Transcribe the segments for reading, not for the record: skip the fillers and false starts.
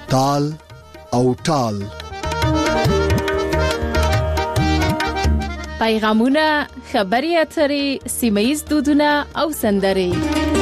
تال او ټال. پیغامونه، خبري اترې، سیمه‌ییز دودونه او سندرې.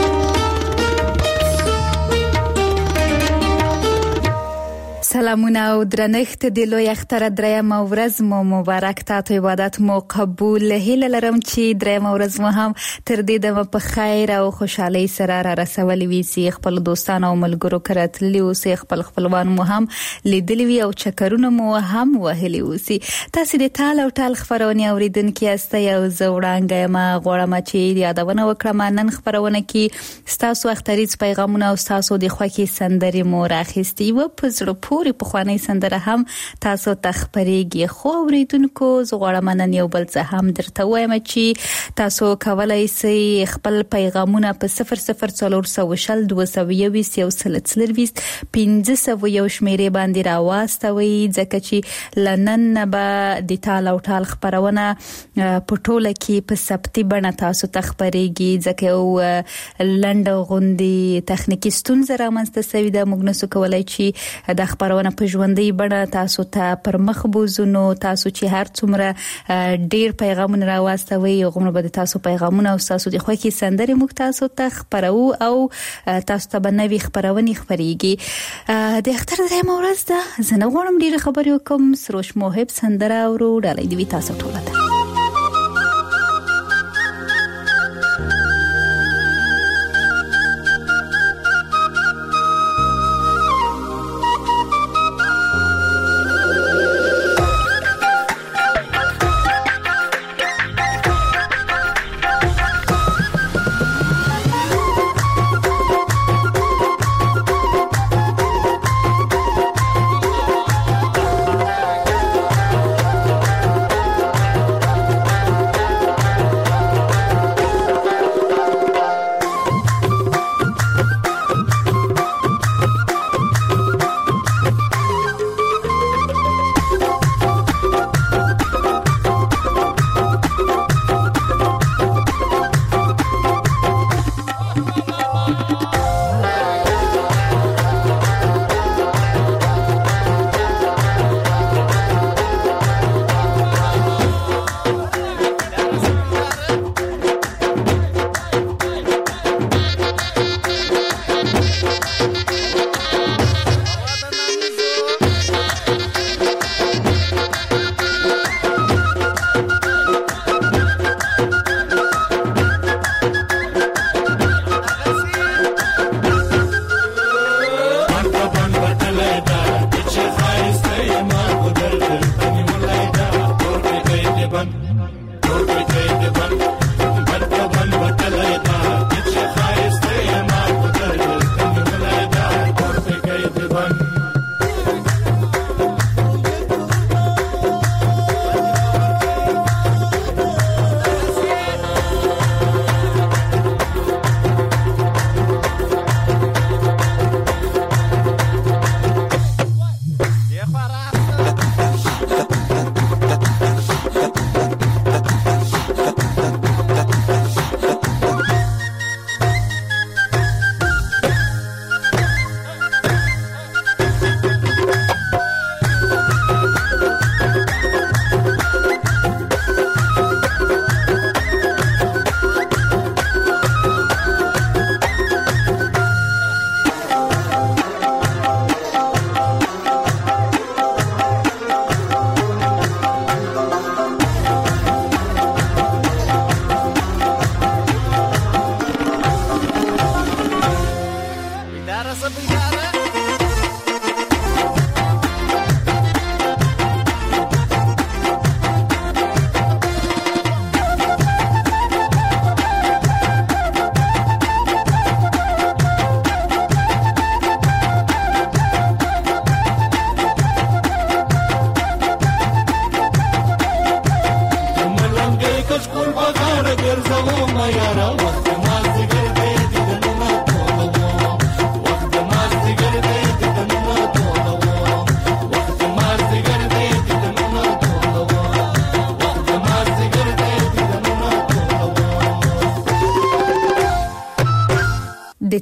سلامونه او درنښت د لوی اختر دریم ورځ مو مبارک. تاسو عبادت مو قبول. هیله لرم چې دریم ورځ مو هم تر دې دمه په خیر او خوشحالي سره را رسولې وي. سي خپل دوستانو او ملګرو کرتلی او سي خپل خپلوان مو هم لیدلی وي او چکرونه مو هم وهلي وي. تاسو د تال او ټال خبرونه اوریدونکو یاستئ او زوړانګه ما غوړم چې یادونه وکړم نن خبرونه کې تاسو اختریز پیغامونه او تاسو د خوکي سندرې مو راخستي و په زړه پورې په خواني سندره هم تاسو تخبريږي. خو اوریدونکو زغړم نن یو بل څه هم درته وایم چې تاسو کولای شئ خپل پیغامونه په 00400 220 یو سلسلرويس 1500 یو شمیرې باندې راواستوي ځکه چې لنن به د تال او ټال خبرونه په ټوله کې په سپتي بڼه تاسو تخبريږي ځکه یو لنډ غوندي تخنیکی ستونزه رامنځته شوې ده. موږ نسو کولای چې د خبرونه په ژوندۍ بڼه تاسو ته پر مخ بوزونو. تاسو چې هر څومره ډیر پیغامونه راواستوي غوړم به تاسو پیغامونه او تاسو د خوکي سندرې موږ تاسو ته خبرو او تاسو ته بنوي خبرونه خبريږي. د اختر دریم ورځ ده. زه نه غواړم ډیر خبرې وکم. سروش موهب سندره او ډالۍ دی تاسو ټول ته.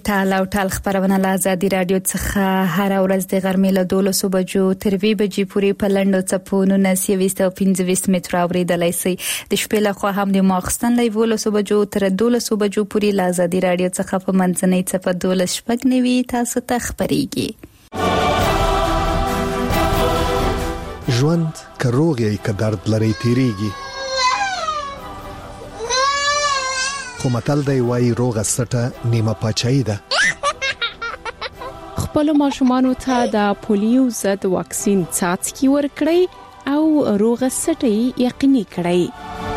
ټال او ټال خبرونه له آزادي رادیو څخه هر ورځ د غرمې له 12 بجو تر 2 بجې پورې په لندو چپونو 1925 متر اوریدلای شئ. د شپې له خوا هم د ماخستن له 12 بجو تر 12 بجو پورې له آزادي رادیو څخه په منځنۍ چپه 12 شپږ نوي تاسو ته خبريږي. ژوند کروغي ک درد لري تیریږي خو متل دی وای روغه سټه نیمه پچای ده. خپل ماشومان ته د پولیو ضد واکسین څاڅکي ورکړئ او روغه سټه یقیني کړئ.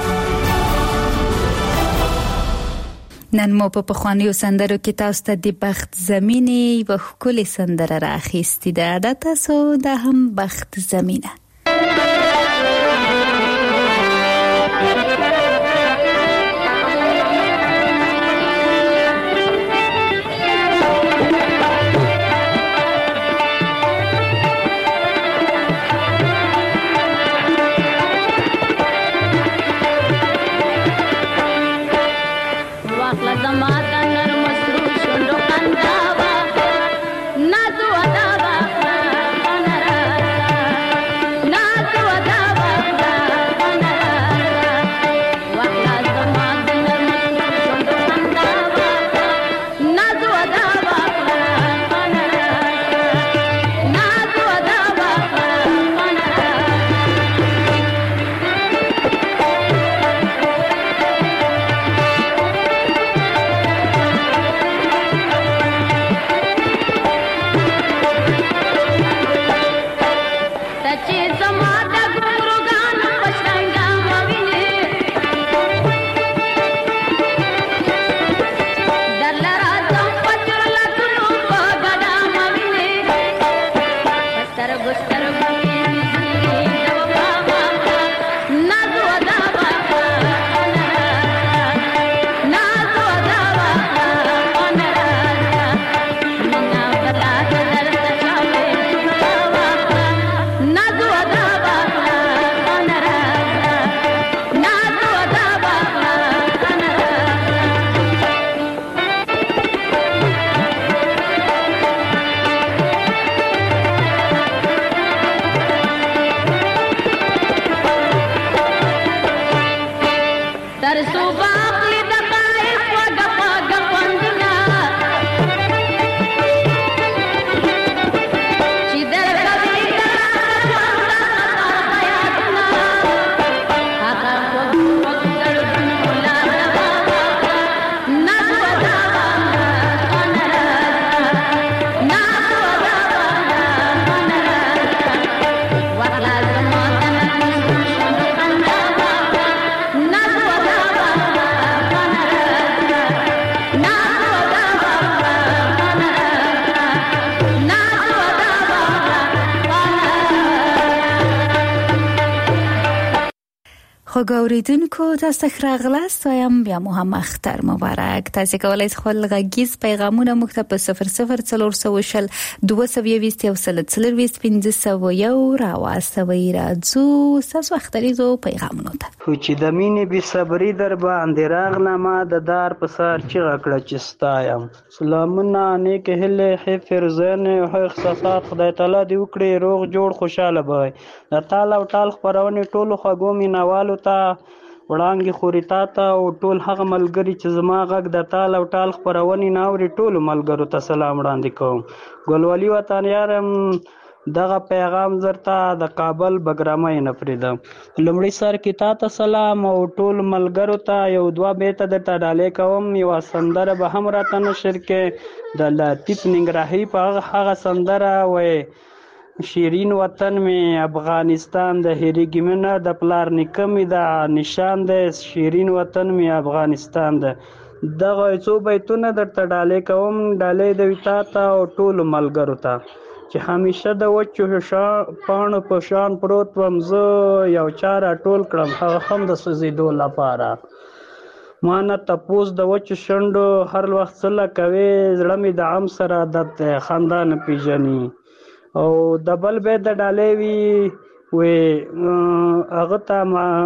نن مو په پخوانیو سندرو کې تاسو ته د بخت زمینه و خپل سندره راخېستې ده. دا تاسو د هم بخت زمینه خوګوریدونکو تاسو خراغلاست وایم بیا مو هم اختر مبارک. تاسو کولای شئ خپل غږیز پیغامونه موږ ته په 00420 220 او 345 راواستوي. راځو تاسو اختریزو پیغامونه ته خو چې د مینې بي صبري در باندې راغلم د دار په سر چې غکړه چې ستایم. سلامونه نیک هله حفظن او احساسات خدای تعالی دې وکړي روغ جوړ خوشاله وي. د تعالی او ټال خبرونه ټولو خګو مینوالو ته وړانګي خوريتا ته او ټول هغه ملګری چې زما غږ د تال او ټال خبرونې ناوري ټول ملګرو ته سلام وړاندې کوم. ګلولي وطن یارم دغه پیغام زرتا د کابل بګرامه نه فریدم. لمړی سر کې تا ته سلام او ټول ملګرو ته یو دوا بیت د ډالې کوم. یو سندره به هم راته نشر کې د لطیف ننګرهاري په هغه سندره وې شیرین وطن میں افغانستان د هریګی منه د پلار نکمی د نشان د شیرین وطن میں افغانستان دغه څو بیتونه درته ډالې کوم. ډالې د وتا ته او ټول ملګرو ته چې همیشه د وچو پاڼو په شان پروت وم زه یو چاره ټول کړم هغه هم د سوزیدو لپاره. ما نه تپوس د وچو شونډو هر وخت سره کوي زړه مې د عام سره د خاندان پیژني او د بل به د ډالې وی هغه ته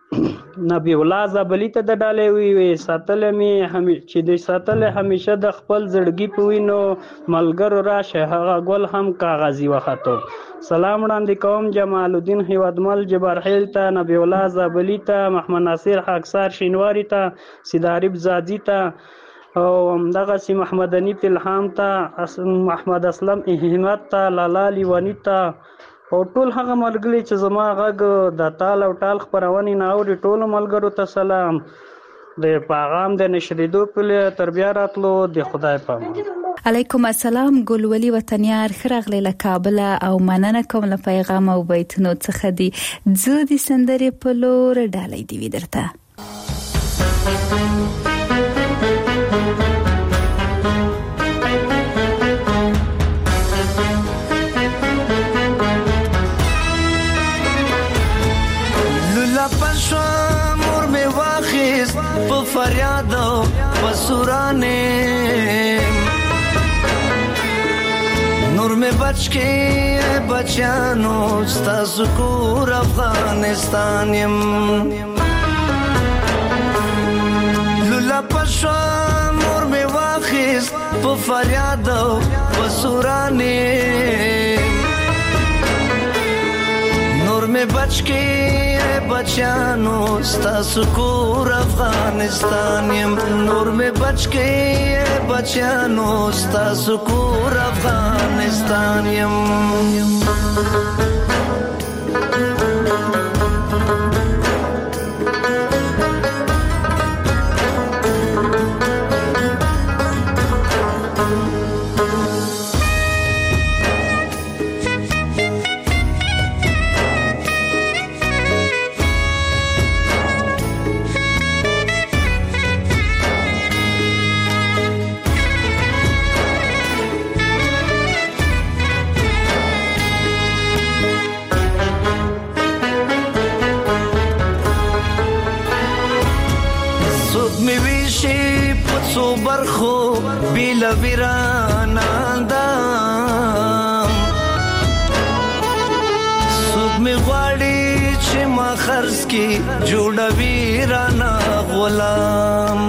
نبی الله زابلی ته د ډالې وی ساتلې می چې د ساتلې همیشه د خپل زړګي په وینو ملګرو راشه هغه ګل هم کاغذي وختو. سلام وړاندې کوم جمال الدین هیوادمل جبارخیل ته، نبی الله زابلی ته، محمد ناصر خاکسار شینواری ته، سیداریب زادی ته او دغه سی محمد انیف الهام ته، محمد اسلم احمد ته، لالا لیوانی ته او ټول هغه ملګري چې زما غږ د تال او ټال خپرونې نه اوري ټولو ملګرو ته سلام. د پیغام د نشریدو په تر بیا راتلو د خدای په امان. علیکم السلام ګلولي وطنیار خرغلی له کابل او مننه کوم له پیغام او بیتونو څخه دی زه د سندرې په لور ډالۍ دی ودرته. په فریاد او په سورانه نور می بچ کې بچانو ستاسو کور افغانستان يم لولا پښه نور می واخیس په فریاد او په سورانه نور می بچ کې بچانو ستاسو کور افغانستان یم نور می بچ کې بچانو ستاسو کور افغانستان یم. برخو بیلا ویراناندام سوک می غواړي چې ما خرڅ کی جوړ ویرانا غلام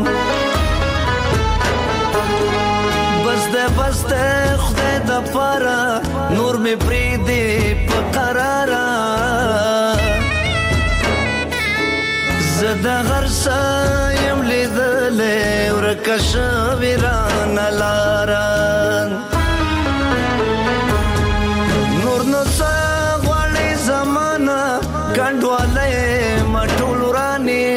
بس ده خدای د پاره نور می پری دی په قرارا زدا غرسا یم لیدلې ورکش ویران لاران نور نو سغړې زمانہ کندواله مټول رانی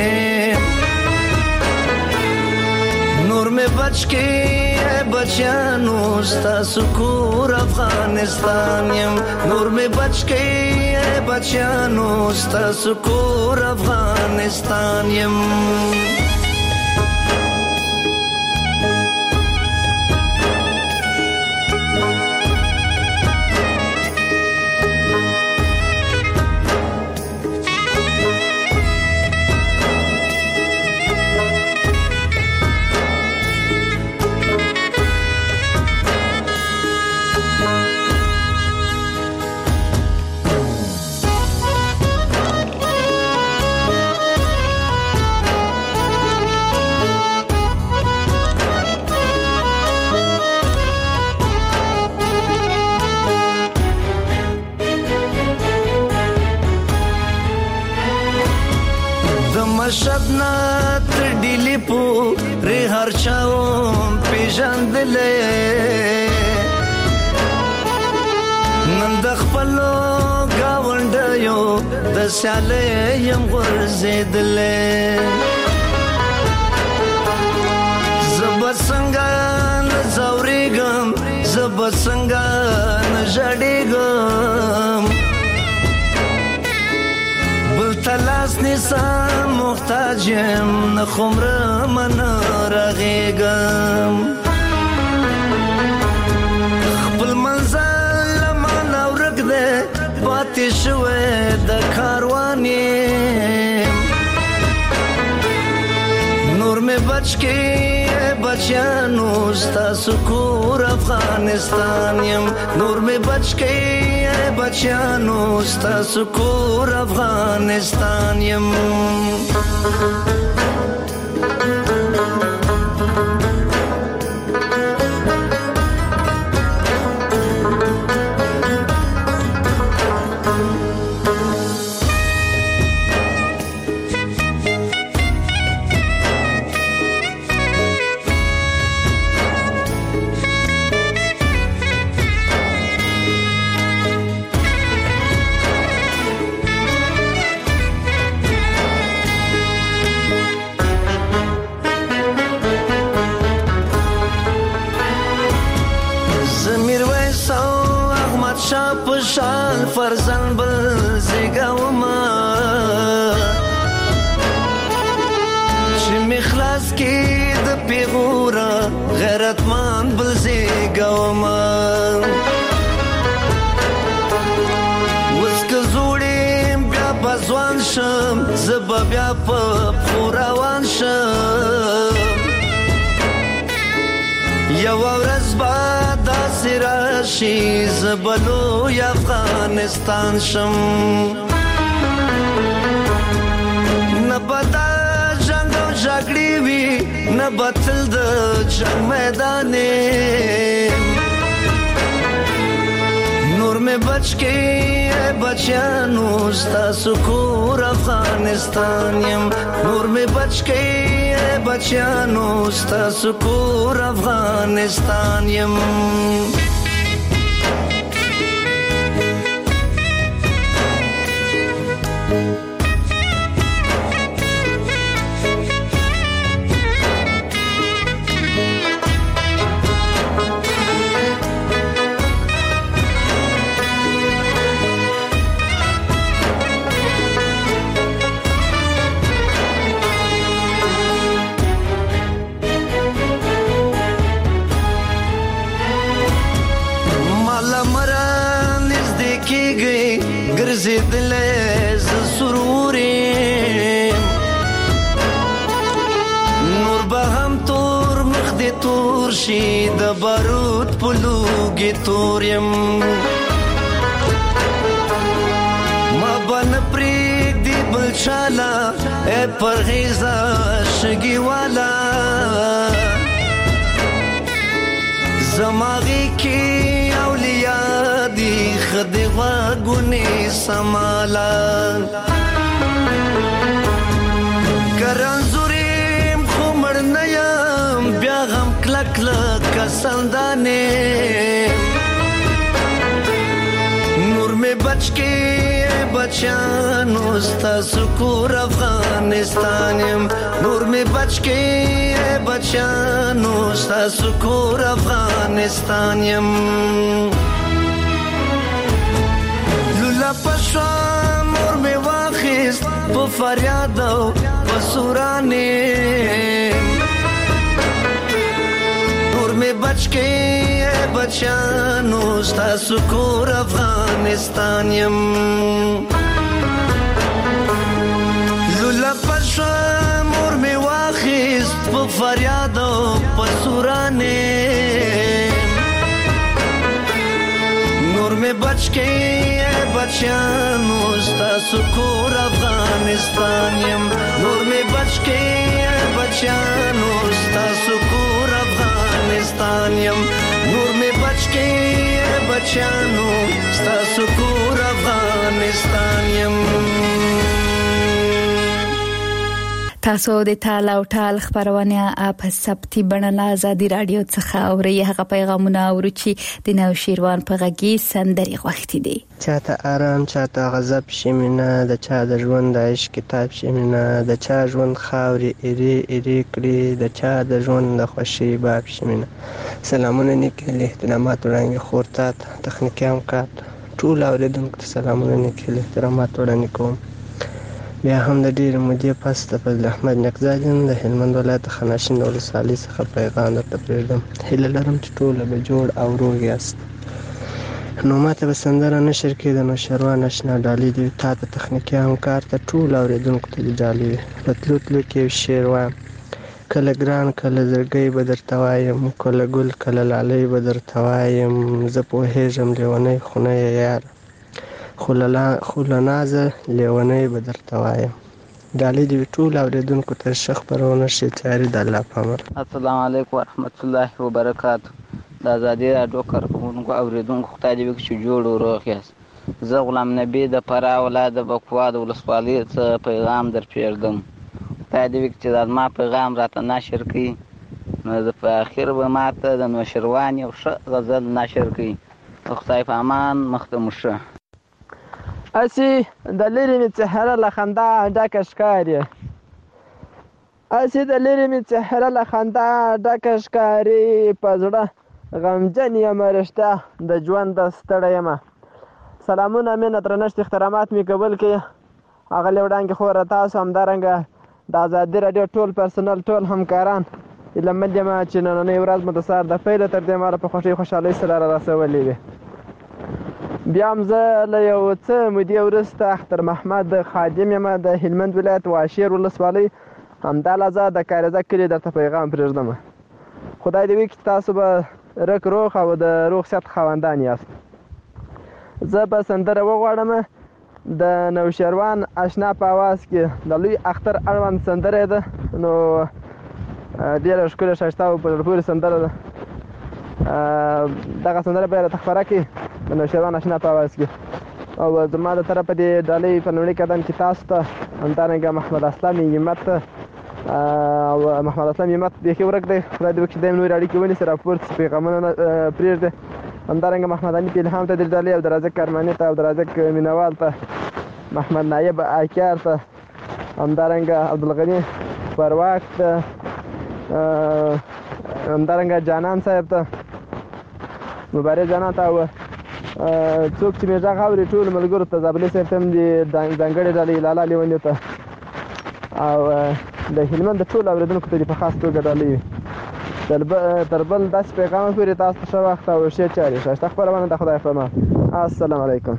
نور می بچ کې بچانو ستاسو کور افغانستان یم نور می بچ کې بچانو ستاسو کور افغانستان یم. شدنا تر ډیلی پو ری هر چاو پیژندلې نن د خپلو گاونډیو د سیالې یم ورزیدلې زب څنګه نزورېګم زب څنګه نژړېګم تلاس نیسم محتاجم نخمر من رغیگم خپل منزل من ورک ده پاتی شوه د کاروانی نور می بچ کې بچانو ستاسو کور افغانستان یم نور می بچ کئ بچیانو ستاسو کور افغانستان یم شال فرزن بل زیگاوما چی مخلاص کی د پیغورا غیرتمان بل زیگاوما وسک زوړیم بیا بزوان شم زب بیا په خوراوان شم یو ورځ بعد سراشی زبلو یا افغانستان شم نبدا جنگ و جگڑی وی نبتل د جنگ میدانی نور میں بچ کے بچیانو ستاسو کور افغانستان یم نور میں بچ کے بچیانو ستاسو کور افغانستان یم ګرځېدلې ز سرورې نور به هم تور مخ دې تور شي د بارود په لوګي تور یم ما به نه پرېږدي بل چاله ای پرهېزه شګي والا زماغي کې اولیا دی خدای واګونی سمالا ګرانزوریم خو مړ نه یم بیا هم کلک کلک سندانې نور می بچ کې بچیانو ستاسو کور افغانستان یم نور می بچ کې بچیانو ستاسو کور افغانستان یم لولا پښه مور می واخیست په فریاد او په سورانې نور می بچ کې بچیانو ستاسو کور افغانستان یم لولا پښه مور می واخیست په فریاد او په سورانې نور می بچ کې بچیانو ستاسو کور افغانستان یم نور می بچ کې بچیانو ستاسو کور افغانستان یم نور می بچ کې بچیانو ستاسو کور افغانستان یم تاسو د ټال او ټال خبرونه په سبتي بڼه ازادي رادیو څخه اوري هغه پیغامونه اوري چې د نو شیروان په غږی سندري غوښتي دي چاته آرام چاته غضب شمینه د چا د ژوند د عشق کتاب شمینه د چا ژوند خاوري اری اری کړی د چا د ژوند د خوشي باب شمینه سلامونه نیکه احترامات وړاندې خورته تخنیکي همکار ټول اوریدونکو سلامونه نیکه احترامات وړاندې کوم بیا هم د ډېر مودې پس د فضل احمد نقزاجن د هلمند ولایت خناشین ولسوالۍ څخه پیغام درته پرېږدم هیله لرم چې ټوله به جوړ او روغ یاست نو ماته به سندره نشر کېده نو شروان اشنا ډالۍ دي تا ته تخنیکي همکار ته ټول اوریدونکو ته دې ډالۍ وي په تلو تلو کې یو شعر وایم کله ګران کله زړګی به درته وایم، کله ګل کله لالۍ به درته وایم. زه پوهېږم لیونی خو نه یې یار، خو له نازه لیونی به درته وایم. ډالۍ دې وي ټولو اورېدونکو ته ښه خپرونه شي. تیاري د الله په امر. السلام علیکم ورحمت الله وبرکاتو. د ازادي راډیو کارکوونکو اورېدونکو خدای دې وکړي چې جوړ او روغ یاست. زه غلام نبي د فراه ولایت د بکوا د ولسوالۍ څخه پیغام در پرېږدم. خدای دې وکړي چې دا زما پیغام راته نشر کړي، نو زه په اخر به ماته د نوشروان یو ښه غزل نشر کړي. د خدای په امان مخته مو ښه. اسی د لرې مې څهره له خندا ډکه ښکاري، اسی د لرې مې څهره له خندا ډکه ښکاري، په زړه غمجن یم رښتیا د ژوند ستړی یم. سلامونه مینه درنښت احترامات مې قبول کړي. اغلې وړاندې خوره تاسو همدارنګه د ازادي راډیو ټول پرسنل ټول همکاران هیله مند یم چې نننۍ ورځ مو د سهار د پیله تر دې مهاله په خوښۍ خوشحالۍ سره را رسولې وي. بیا هم زه له یو څه مودې وروسته اختر محمد خادم یم د هلمند ولایت واشیر ولسوالۍ، همدا لحظه د کاریزه کلي درته پیغام پرېږدم. خدای دې وکړي تاسو به رک روغ او د روغ صحت خاوندان یاست. زه به سندره وغواړم د نوشیروان اشنا په اواز کې د لوی اختر اړوند سندره ده، نو ډېره ښکلې ښایسته او په زړه پورې سندره ده. دغه سندره به یې راته خپره کړي د نوشیروان اشنا په اواز کې. او زما د طرفه د ډالۍ په لومړي قدم کې تاسو ته همدارنګه محمد اسلام همت او محمد اسلام همت بیخي ورک دی، خدای دې وکړي چې دایم نورې اړیکې ونیسي، راپورته پیغامونه پرېږدي. همدارنګه محمد حنیف الهام ته د ډالۍ او د رازق ارماني ته او د رازق مینوال ته، محمد نایب آکیار ته، همدارنګه عبدالغني پرواک ته، همدارنګه جانان صاحب ته، مبارک جانان ته، او څوک چې مې غږ اوري ټولو ملګرو ته، زابلي صاحب ته هم د ځانګړې ډالۍ لالا لیوني ته او د هلمند د ټولو اورېدونکو ته دې په خاص توګه ډالۍ وي. تر بل داسې پیغام پورې تاسو ته ښه وخت او ښې چارې. ښایسته خپرونه د خدای په امان. السلام علیکم.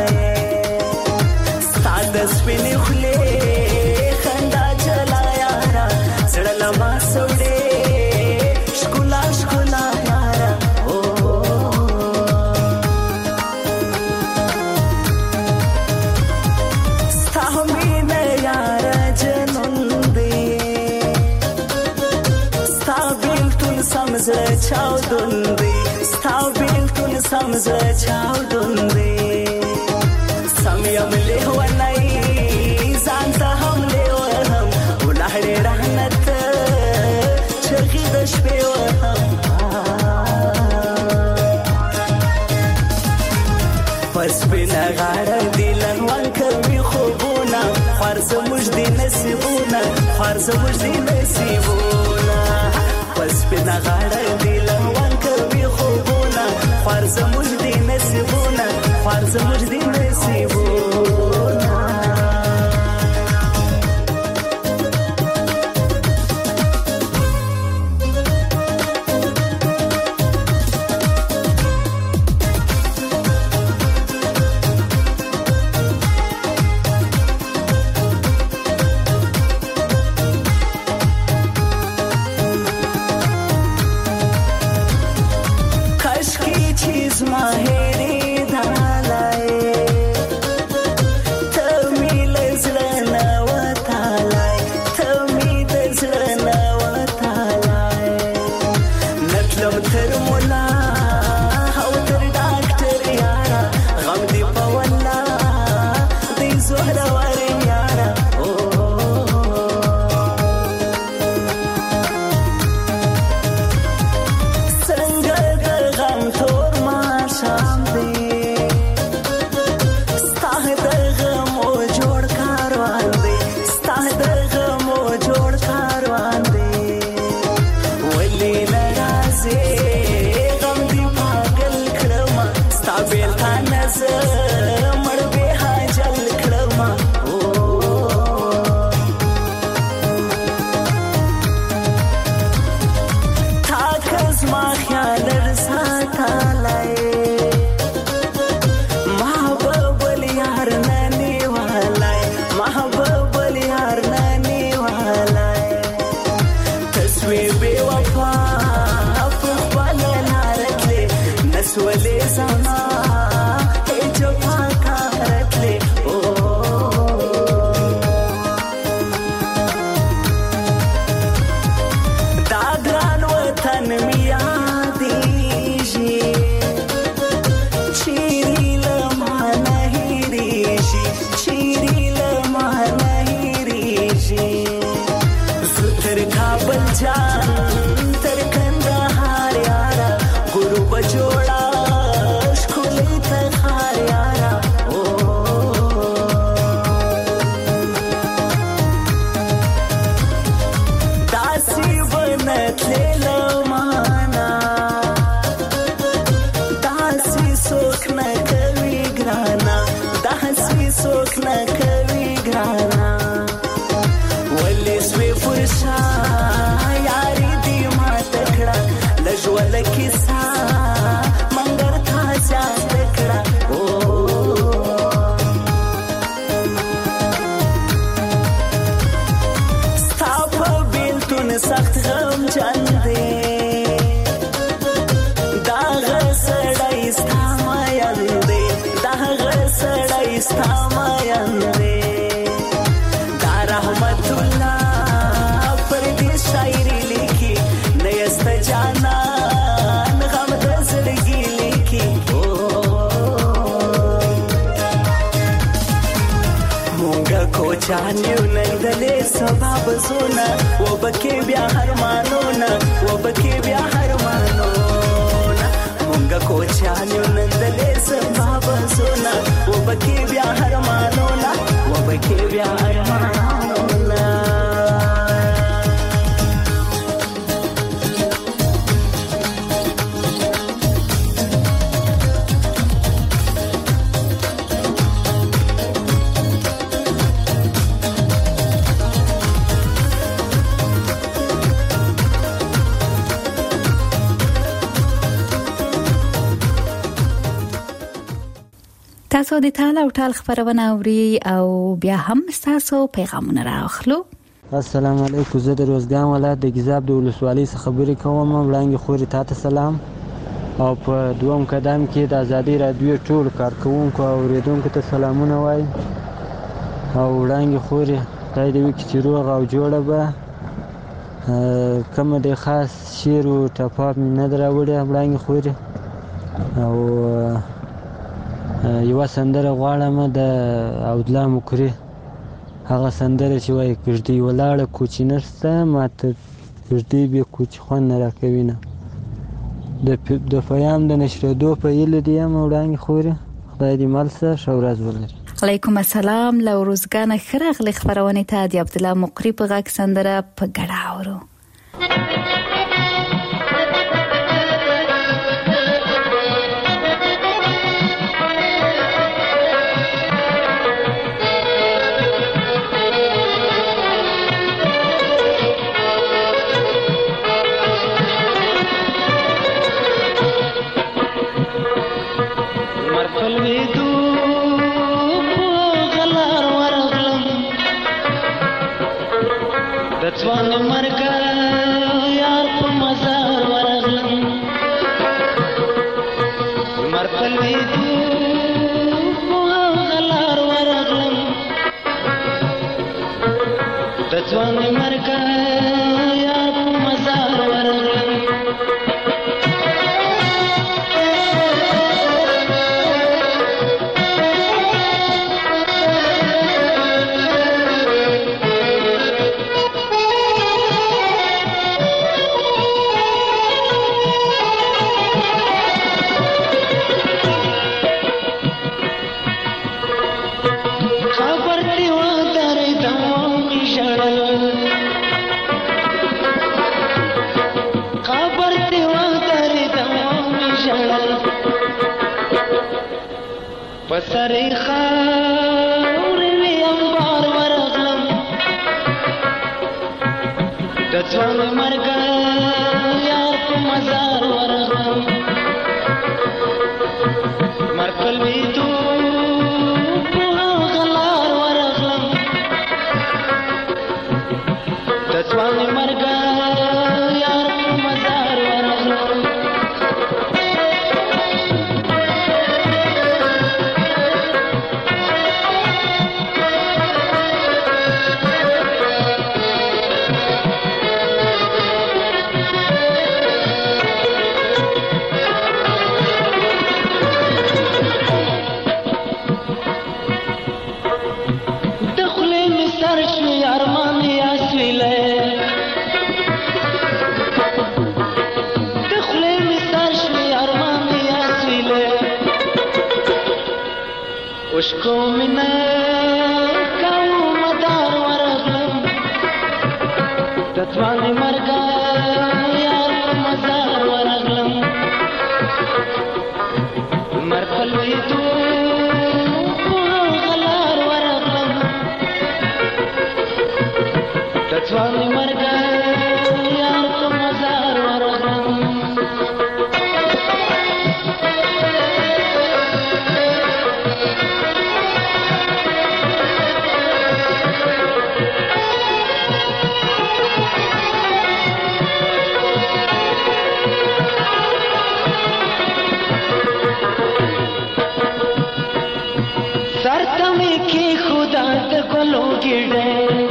سپینې خولې خندا چلایا چاودون دی ستا بیلتون سم زه چاودون دی سم یم لیونی ځان ته هم لیوهم ولاړې رانه ته چغې د شپې وهم پر سپینه غاړه دي لنوان کوي خوبونه خوار زموږ دي نصیبونه خوار زموږ دي نصیبونه پر سپینه غاړه دي لنوان کوي خوبونه خوار زموږ دي نصیبونه خوار زموږ دي نصیبونه چانیو نندلې سبا بزونه وبکې بیا هرمانونه وبکې بیا هرمانونه مونږه کو چانیو نندلې سبا بزونه وبکې بیا هرمانونه وبکې بیا هرمانونه تاسو د ټال او ټال خبرونه اوري او بیا هم تاسو پیغامونه راخلو. السلام علیکم. زه د روزګان ولایت د ګیزاب د ولسوالۍ څخه خبرې کوم. وړاندې خوري تاسو سلام او په دوم قدم کې د ازادي رادیو ټول کارکونکو او اوریدونکو ته سلامونه وای او وړاندې خوري خدای دې وکړي چې روغ او جوړه به کوم د خاص شعر او ټپاب مې نه راوړی وړاندې خوري او یو سندره غواړم د عبدالله مکري هغه سندره چې وایي کږدۍ ولاړه کوچي نشته ماته کږدۍ بې کوچي خوند نه راکوي نه د پیام د نشرېدو په هیله دې یم وړاندې خوري خدای دې مل شه ښه ورځ ولري. علیکم السلام. له روزګانه ښه راغلې خپرونې ته د عبدالله مقری په غږ سندره په ګډه اورو. ځوان مرګ یار په مزار ورغلم مرکل ویدو په غلار ورغلم د ځوان مرګ یار په مزار ورغلم پسری خاورې وی انبار ورغلم د ځوان مرګ یار په مزار ورغلم مرکل ویدو په غلار ورغلم د ځوان مرګ یار په مزار ورغلم उसको मिना काऊ मदार वरगलम तत्वानी मरगा यार मजार वरगलम मरकल वैदू गलार वरगलम तत्वानी मरगा यार मजार वरगलम गलों गिरे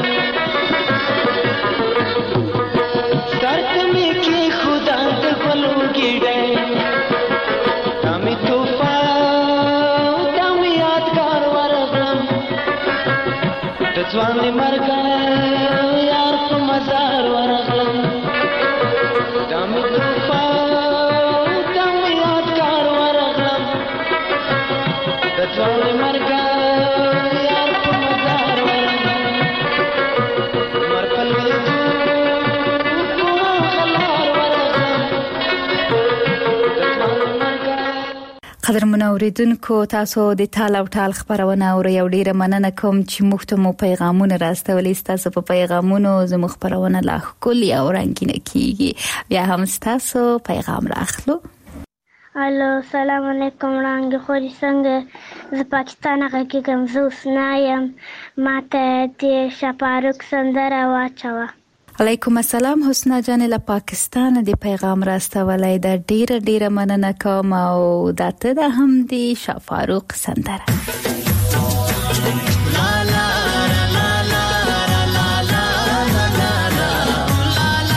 सर्द में की खुदा के गलों गिरे तमी तूफान तमी यादगार वरगलम तजवानी मरग यार को मजार वरगलम तमी तूफान तमी यादगार वरगलम तजवानी मरग قدرمن اوریدونکو تاسو د تال او ټال خبرونه اورئ او ډیره مننه کوم چې موږ ته مو پیغامونه راستولې تاسو په پیغامونو زموږ خبرونه لا ښکلي او رنګینه کیږي بیا هم تاسو پیغام راخلو. الو سلام علیکم رنګ خوري څنګه زه پاکستان هغه کوم زه اوس نه یم ماته د شپاروک سندره واچوه. علیکم السلام حسنا جان له پاکستان د پیغام راستولای د ډیره مننه کوم او داته د هم دی شفاروق سندره. لا لا لا لا لا لا لا لا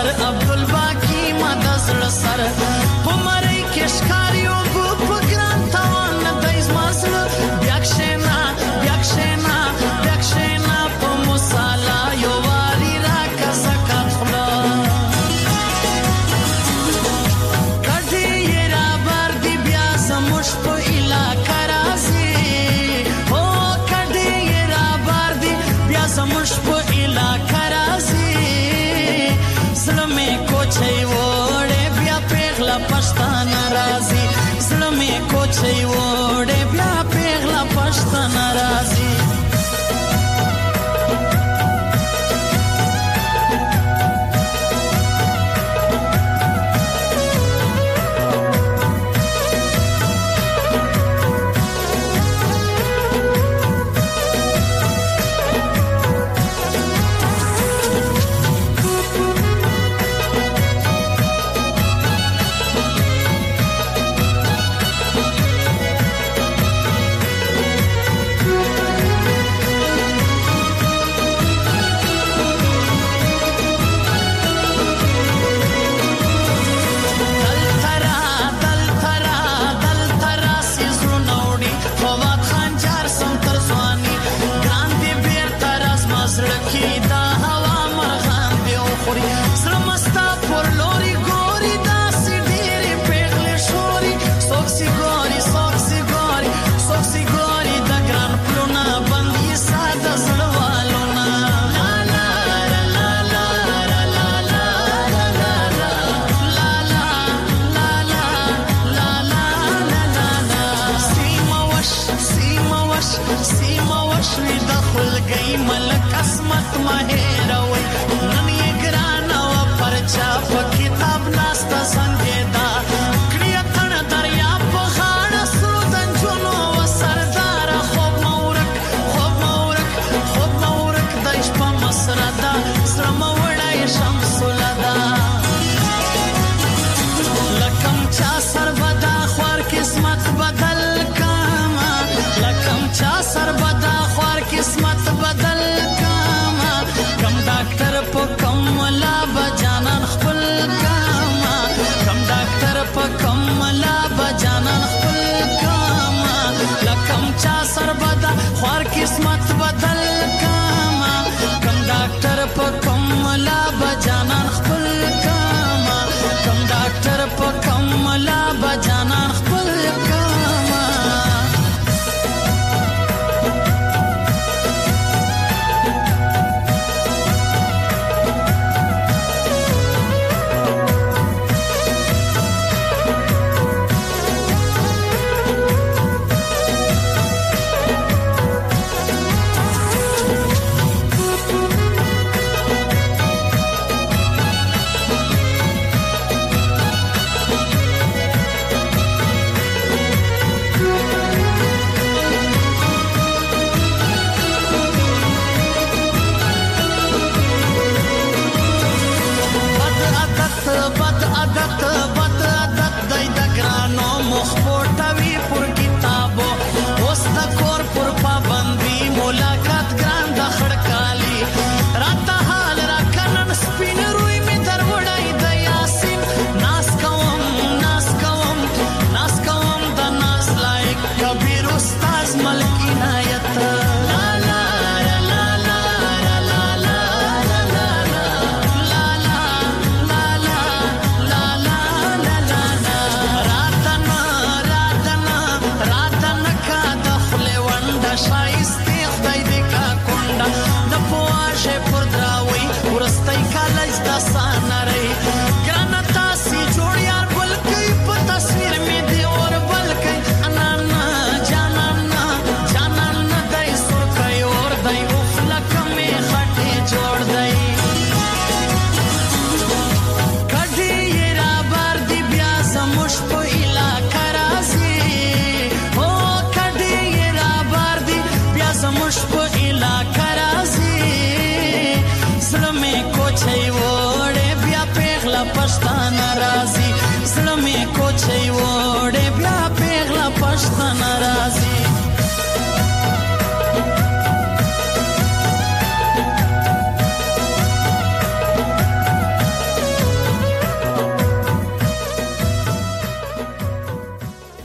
سر عبدالباقی ما د زړه سر په مړی کې ښکاري اوبه په ګران تاوان نه دی زما زړه بیا کښېنه بیا کښېنه بیا کښېنه په مصاله یو وارې راکړه زکات خوله کډې یې راباردي بیا زموږ په علاقه راځي هو کډې یې راباردي بیا زموږ په علاقه راځي زړه مې کوچۍ وړې بیا پیغله پښتانه راځي زړه مې کوچۍ وړې بیا پیغله پښتانه راځي قسمت بدل کاما کم ډاکټر په کوم ملا بجانان خپل کاما کم ډاکټر په کوم ملا بجانان خپل کاما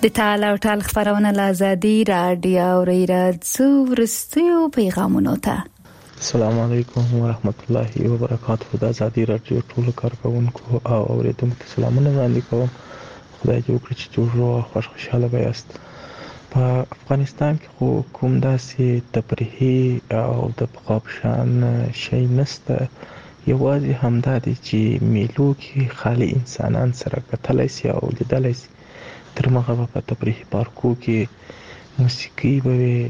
د تعال او ټال خبرونه لازادي رادیو اوریرا څورستیو پیغامونو ته. السلام علیکم ورحمت الله وبرکاته. د ازادي رادیو ټول کارکونکو او اوریدونکو ته سلامونه وړاندې کوم. خدای دې وکړي چې ټول خوشاله وایاست. په افغانستان کې خو کوم داسې تفریحي او د پخوا په شان شی نشته، یوازې همدا دی چې میلو کې خالي انسانان سره کتلی سي او لیدلی سي. تر مغه په تفریحي پارکو کې موسیقي به وي،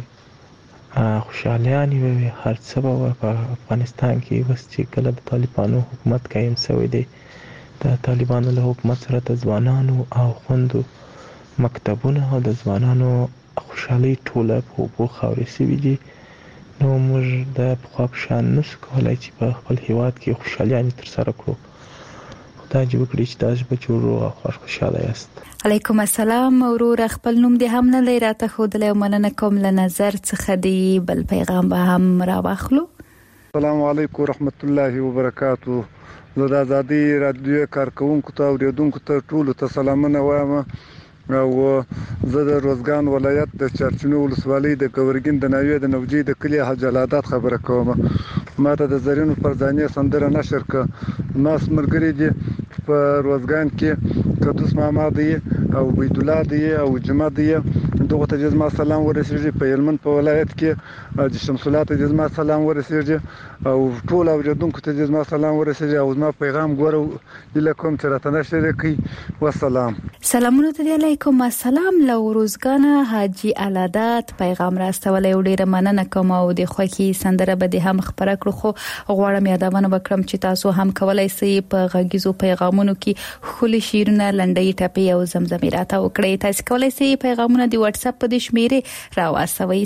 خوشحالیانې به وي، هر څه به وي په افغانستان کې. بس چې کله د طالبانو حکومت قایم شوی دی، د طالبانو له حکومت سره د ځوانانو او خوندو مکتبونه او د ځوانانو خوشحالي ټوله په اوبو خاورې شوي دي. نو موږ د پخوا په شان نشو کولی چې په خپل هېواد کې خوشحالیانې ترسره کړو. خدای دې وکړي چې تاسو به روغ او خوشحاله یاست. علیکم السلام. ورور خپل نوم دې هم نه دی راته ښودلی او مننه کوم له نظر څخه دی. بل پیغام به هم راواخلو. السلام علیکم ورحمت الله وبرکاته. زه د ازادي رادیو کارکونکو ته او اوریدونکو ته ټولو ته سلامونه وایم. او زه د روزګان ولایت د چرچینو ولسوالۍ د ګورګین د ناوې د نوجي د کلی حاج العادات خبره کوم. ما ته د زرینو پرځانې سندره نشر ک ما سمرګری دي په روزګان کې قدوس ماما دی او عبید الله دی او جمعه دی. دغه ته جزما سلام ورسېږي. په هلمند په ولایت کې د شمس الله ته جزما سلام ورسېږي او ټول اوریدونکو ته جزما سلام ورسېږي. او زما پیغام ګورو لکم چې راته نشر کړي. والسلام. سلامونه ته علیکم السلام. له روزګان حاجی العادات پیغام راستولې او ډیره مننه کوم. او د خوخي سندره به د هم خبره کړو، خو غواړم یادونه وکړم چې تاسو هم کولای شئ په غږیزو پیغامونو کې خولي شیرونه لنډۍ ټپي او زمزميرات وکړئ. تاسو کولای شئ پیغامونه د واتس اپ په د شمیرې راوستوي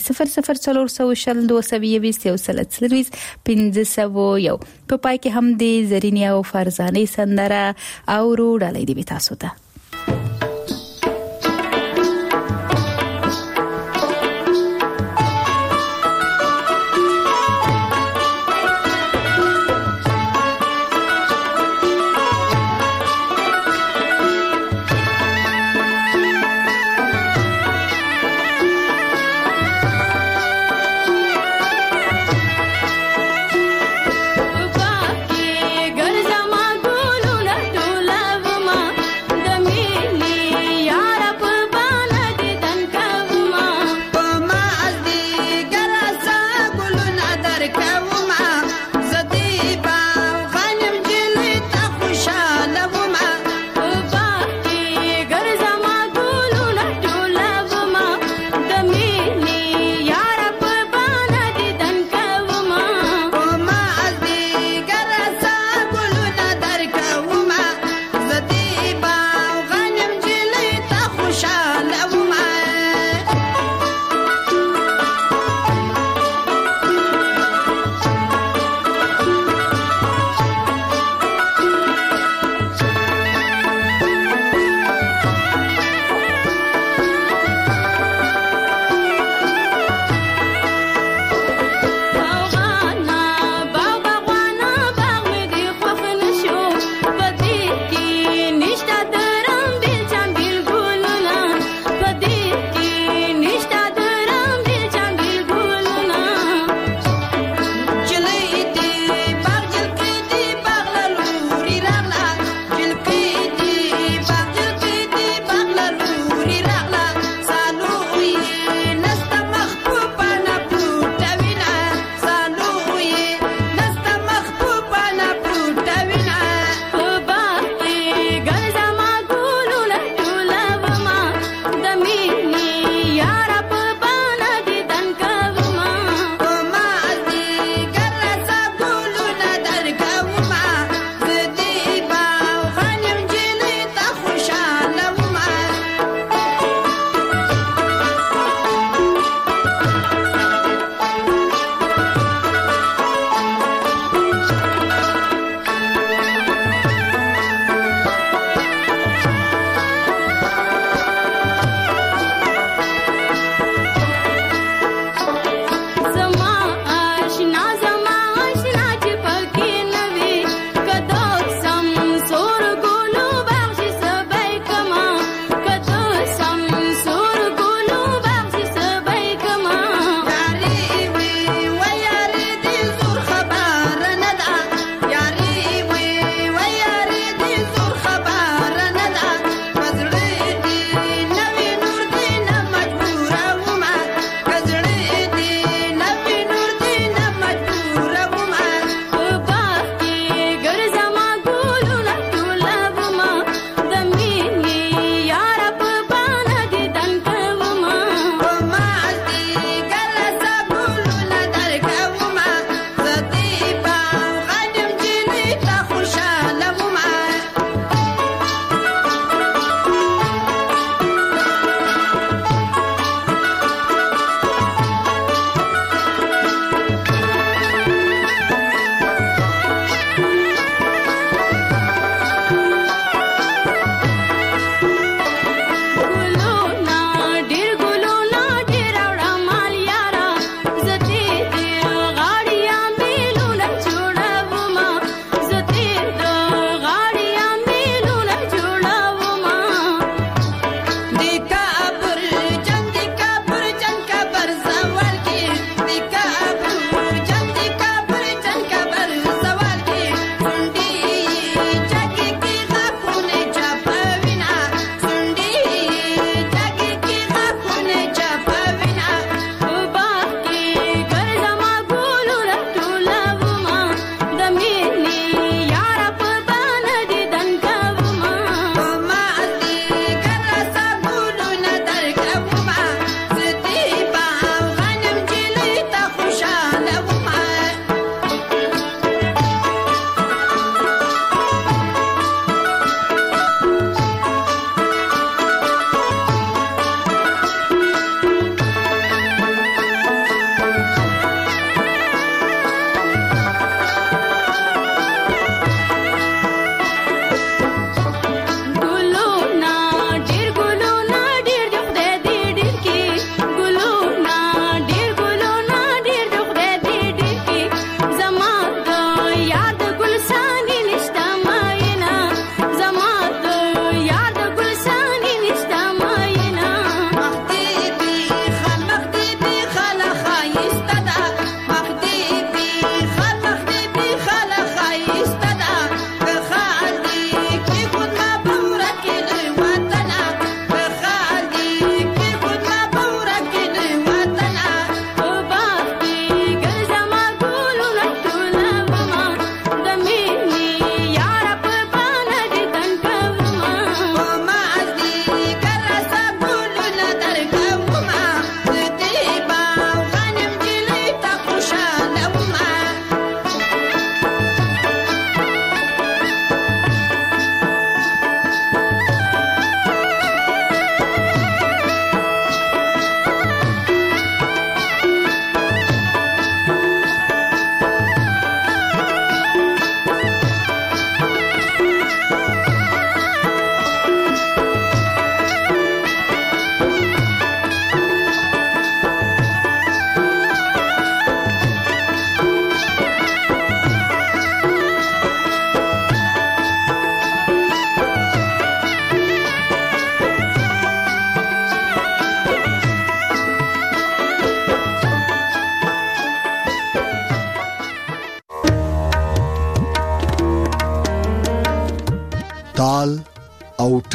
004022 1501. په پای کې هم د زرینی او فرزانه سندره او روډالې دی تاسو ته. ګرځما ګولونه ټوله وما د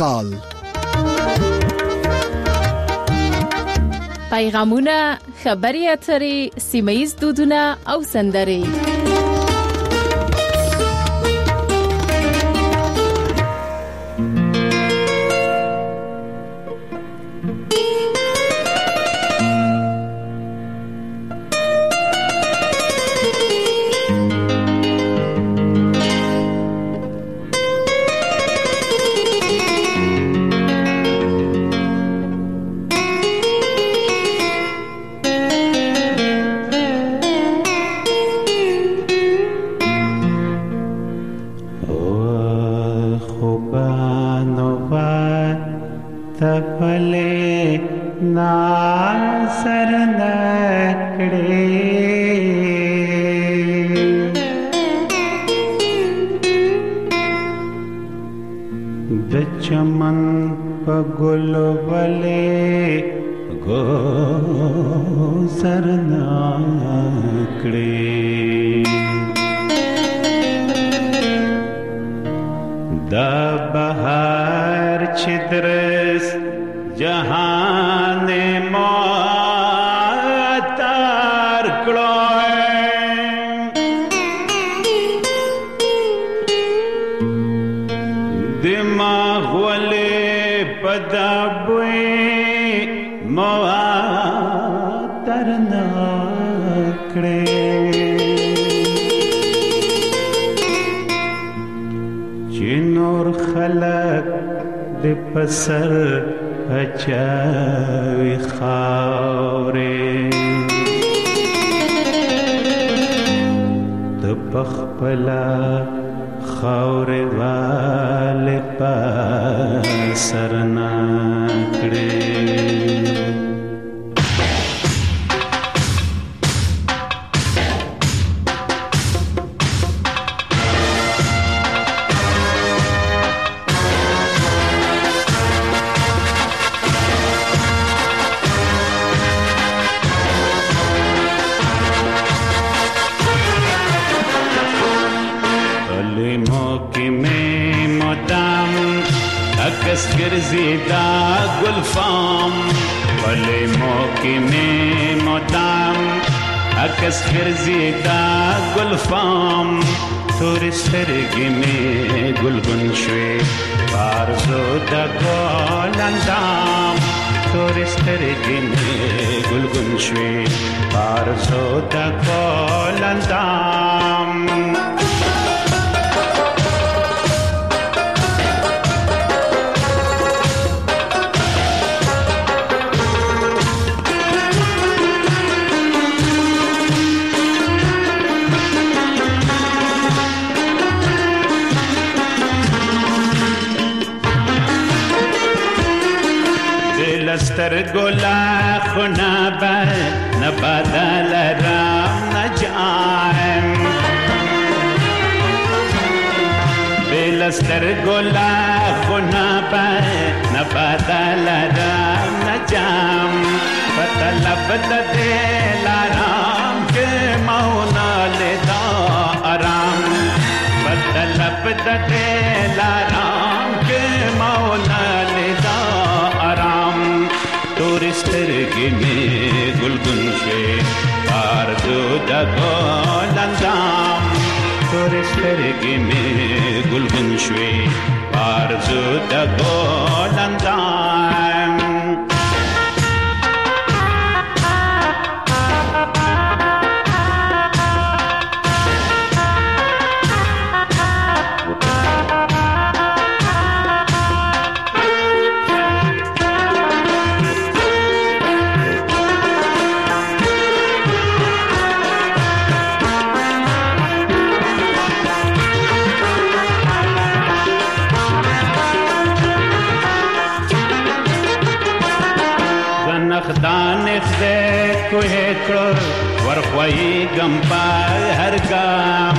کال. پیغامونه، خبري اترې، سیمه‌ییز دودونه او سندرې. سر اچاوی خاوره د پخپلا خاوره والے پا سرنا کړي. گرزیدہ گلفام بلے موقع میں مدام عکس گرزیدہ گلفام تور سترگی میں گلگن شوی بارزو دا گل اندام تور سترگی میں گلگن شوی بارزو دا گل اندام. لستر گلا خنا بر نبادل رام نجائم بلستر گلا خنا بر نبادل رام نجام فتلب دل آرام کے مونا لدا آرام فتلب دل آرام کے مونا لدا آرام. تور سترگی میں گلگن شوی بارزو دا گل اندام تور سترگی میں گلگن شوی بارزو دا گل اندام. کوه کړ ورخوي غم په هر ګام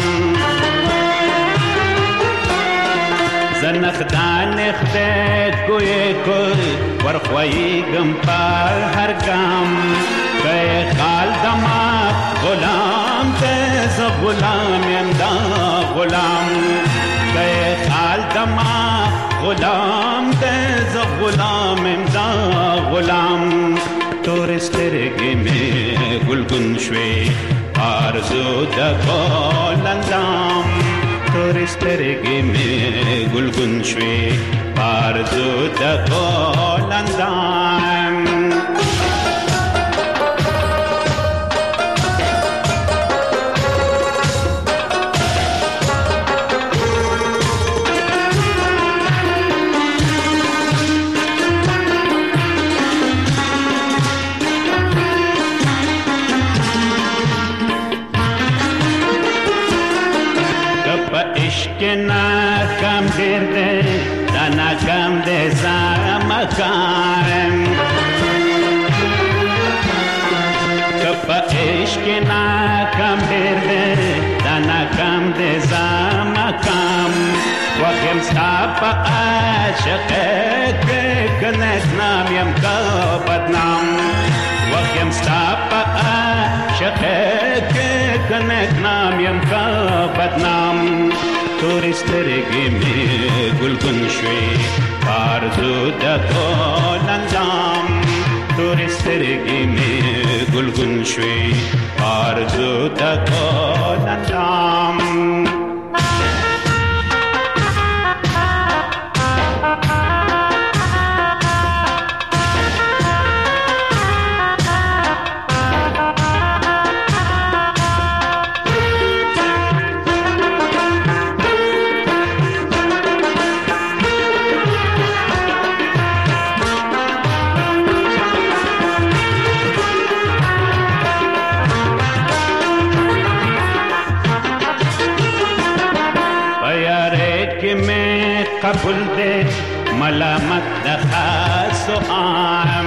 زنخدان خدای کوه کړ ورخوي غم په هر ګام کای خال دما غلام ته ز غلام امدا غلام کای خال دما غلام ته غلام دا غلام تور سترګې مې ګلګون شوې آرزو د ګل اندام تور سترګې مې ګلګون شوې آرزو د ګل اندام ناکام ډېر دی دا ناکام دی زمکارم که په عشق ناکام ډېر دی دا ناکام دی زمکام وږم ستا په عاشقۍ کې که نیکنام یم که بدنام وږم ستا په عاشقۍ کې که نیکنام یم که بدنام تور سترګې مې ګلګون شوې آرزو د ګل اندام تور سترګې مې ګلګون شوې آرزو د ګل اندام قبول دے ملامت د خاص عام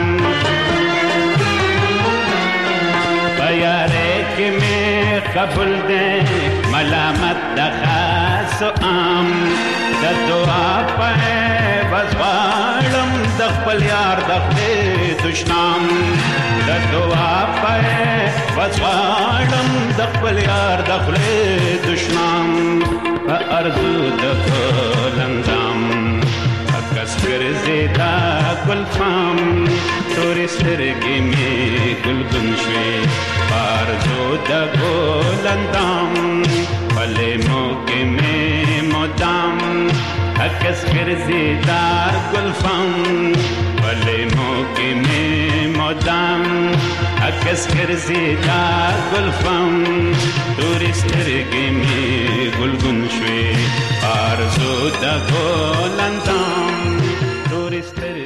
پیارے کې میں قبول دے ملامت د خاص عام د دعا په وزوالم د خپل یار د دشنام د دعا په وزوالم د خپل یار د دشنام ارزو د ګل اندام کس ګرځي دا ګل فام تور سترګې مې ګلګون شوې ارزو د ګل اندام پلې مو کې مې مدام کس ګرځي دا ګل فام پلې مو کې مې مدام کس ګرځي دا ګل فام تور سترګې مې ګلګون شوې آرزو د ګل اندام تور سترګې